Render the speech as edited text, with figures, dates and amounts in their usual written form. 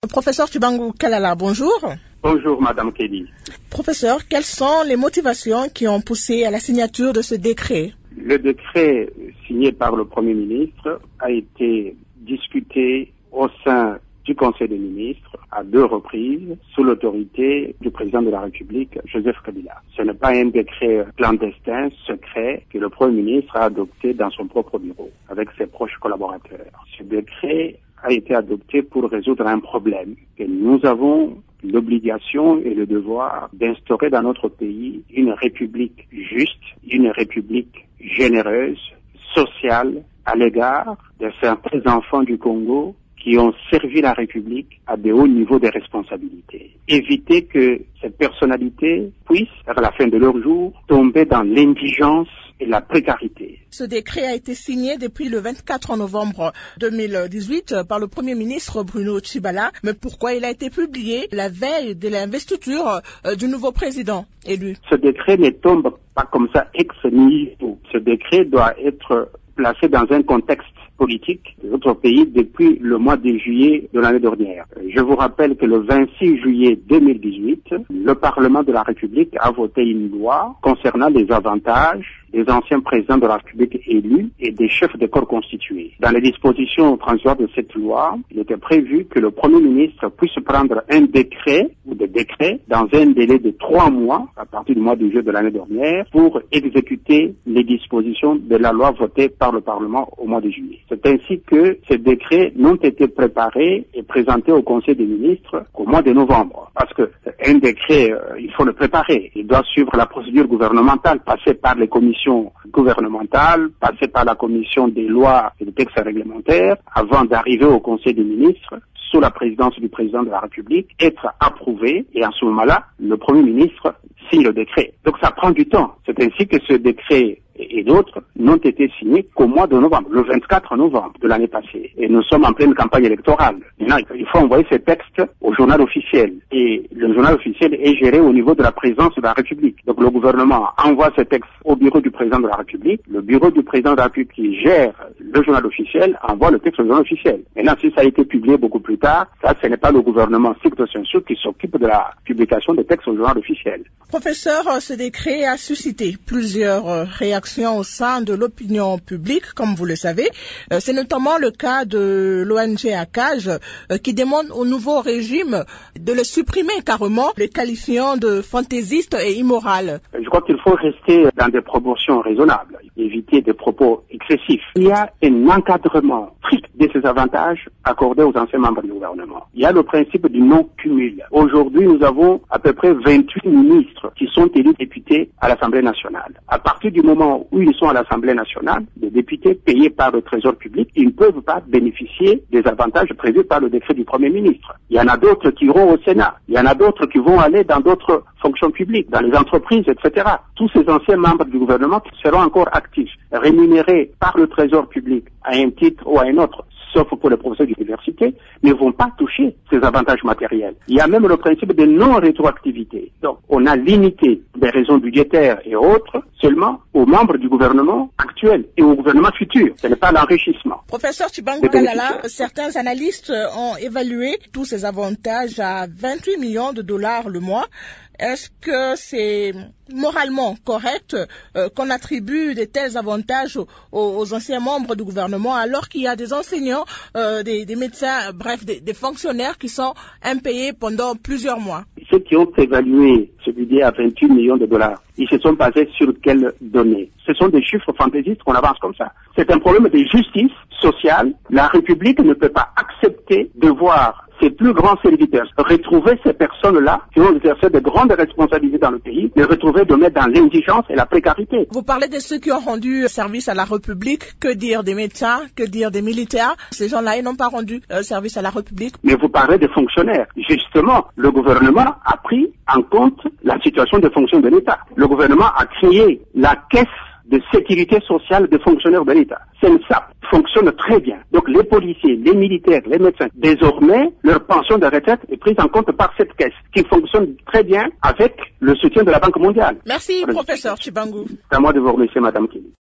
Professeur Tshibangu Kalala, bonjour. Bonjour Madame Kelly. Professeur, quelles sont les motivations qui ont poussé à la signature de ce décret? Le décret signé par le Premier ministre a été discuté au sein du Conseil des ministres à 2 reprises sous l'autorité du président de la République, Joseph Kabila. Ce n'est pas un décret clandestin, secret, que le Premier ministre a adopté dans son propre bureau avec ses proches collaborateurs. Ce décret a été adopté pour résoudre un problème que nous avons l'obligation et le devoir d'instaurer dans notre pays une république juste, une république généreuse, sociale à l'égard de certains enfants du Congo qui ont servi la République à de hauts niveaux de responsabilité. Éviter que ces personnalités puissent, à la fin de leur jour, tomber dans l'indigence et la précarité. Ce décret a été signé depuis le 24 novembre 2018 par le Premier ministre Bruno Tshibala. Mais pourquoi il a été publié la veille de l'investiture du nouveau président élu? Ce décret ne tombe pas comme ça ex nihilo. Ce décret doit être placé dans un contexte politique de notre pays depuis le mois de juillet de l'année dernière. Je vous rappelle que le 26 juillet 2018, le Parlement de la République a voté une loi concernant les avantages des anciens présidents de la République élus et des chefs de corps constitués. Dans les dispositions transitoires de cette loi, il était prévu que le Premier ministre puisse prendre un décret ou des décrets dans un délai de 3 mois, à partir du mois de juillet de l'année dernière, pour exécuter les dispositions de la loi votée par le Parlement au mois de juillet. C'est ainsi que ces décrets n'ont été préparés et présentés au Conseil des ministres qu'au mois de novembre. Parce que un décret, il faut le préparer. Il doit suivre la procédure gouvernementale, passer par les commissions gouvernementales, passer par la commission des lois et des textes réglementaires, avant d'arriver au Conseil des ministres, sous la présidence du président de la République, être approuvé, et à ce moment-là, le Premier ministre signe le décret. Donc ça prend du temps. C'est ainsi que ce décret et d'autres n'ont été signés qu'au mois de novembre, le 24 novembre de l'année passée. Et nous sommes en pleine campagne électorale. Maintenant, il faut envoyer ces textes au journal officiel. Et le journal officiel est géré au niveau de la présidence de la République. Donc le gouvernement envoie ces textes au bureau du président de la République. Le bureau du président de la République qui gère le journal officiel envoie le texte au journal officiel. Maintenant, si ça a été publié beaucoup plus tard, ça, ce n'est pas le gouvernement stricto sensu qui s'occupe de la publication des textes au journal officiel. Professeur, ce décret a suscité plusieurs réactions au sein de l'opinion publique, comme vous le savez. C'est notamment le cas de l'ONG ACAJ qui demande au nouveau régime de le supprimer carrément, le qualifiant de fantaisiste et immoral. Je crois qu'il faut rester dans des proportions raisonnables, éviter des propos excessifs. Il y a un encadrement strict de ces avantages accordés aux anciens membres du gouvernement. Il y a le principe du non-cumul. Aujourd'hui, nous avons à peu près 28 ministres qui sont élus députés à l'Assemblée nationale. À partir du moment où ils sont à l'Assemblée nationale, les députés payés par le Trésor public, ils ne peuvent pas bénéficier des avantages prévus par le décret du Premier ministre. Il y en a d'autres qui iront au Sénat. Il y en a d'autres qui vont aller dans d'autres fonctions publiques, dans les entreprises, etc. Tous ces anciens membres du gouvernement seront encore actifs, rémunérés par le Trésor public à un titre ou à un autre, sauf pour les professeurs d'université, ne vont pas toucher ces avantages matériels. Il y a même le principe de non-rétroactivité. Donc, on a limité des raisons budgétaires et autres seulement aux membres du gouvernement actuel et au gouvernement futur. Ce n'est pas l'enrichissement. Professeur Tshibangu Kalala, certains analystes ont évalué tous ces avantages à 28 millions de dollars le mois. Est-ce que c'est moralement correct qu'on attribue de tels avantages aux anciens membres du gouvernement alors qu'il y a des enseignants, des médecins, bref, des fonctionnaires qui sont impayés pendant plusieurs mois? Ceux qui ont évalué ce budget à 28 millions de dollars, ils se sont basés sur quelles données? Ce sont des chiffres fantaisistes qu'on avance comme ça. C'est un problème de justice sociale. La République ne peut pas accepter de voir ses plus grands serviteurs retrouver ces personnes-là qui ont exercé de grandes responsabilités dans le pays, les retrouver de mettre dans l'indigence et la précarité. Vous parlez de ceux qui ont rendu service à la République. Que dire des médecins? Que dire des militaires? Ces gens-là, ils n'ont pas rendu service à la République. Mais vous parlez des fonctionnaires. Justement, le gouvernement a pris en compte la situation des fonctions de l'État. Le gouvernement a créé la caisse de sécurité sociale des fonctionnaires de l'État. Ça fonctionne très bien. Donc les policiers, les militaires, les médecins, désormais, leur pension de retraite est prise en compte par cette caisse qui fonctionne très bien avec le soutien de la Banque mondiale. Merci, professeur Tshibangu. C'est à moi de vous remercier, Madame Kelly.